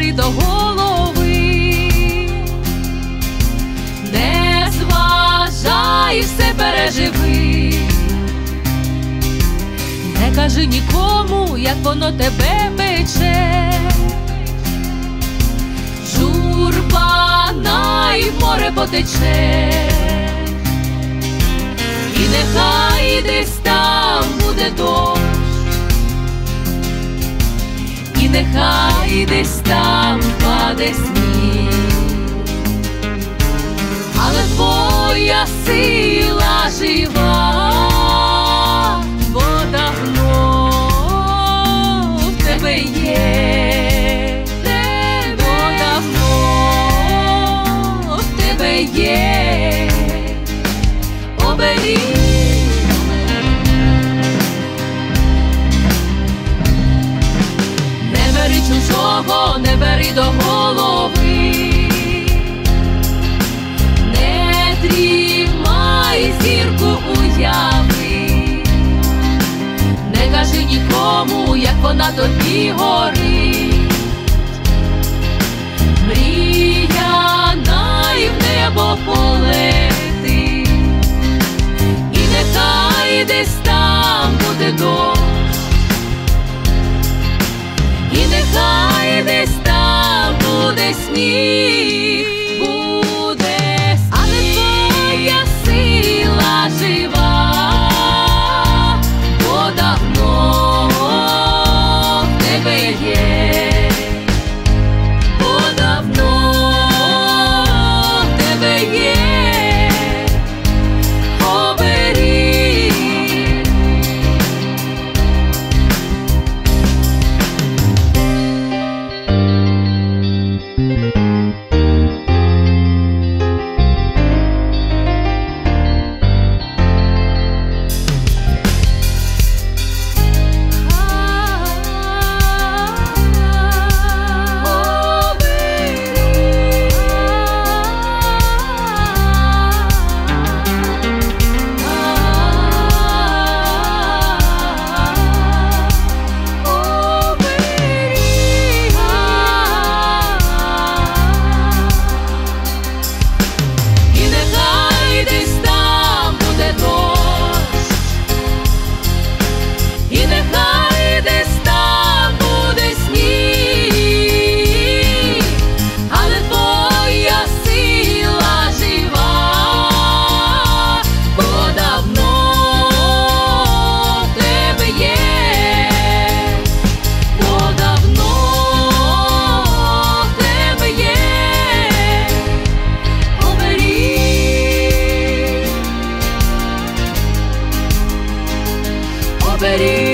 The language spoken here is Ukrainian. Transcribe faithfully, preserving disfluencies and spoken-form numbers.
бери до голови, не зважай, все переживи, не кажи нікому, як воно тебе пече. Журба най в море потече, і нехай десь там буде дощ, і нехай десь там паде сніг, але твоя сила жива, бо давно в тебе є, бо давно в тебе є. Оберіг. Не бери чужого, не бери до голови, не тримай зірку уяви, не кажи нікому, як вона тобі горить. Мрія най в небо полетить, і нехай десь там буде дощ, і нехай десь там буде сніг, буде, але твоя сила жива, бо давно в тебе є, бо давно в тебе є. Оберіг.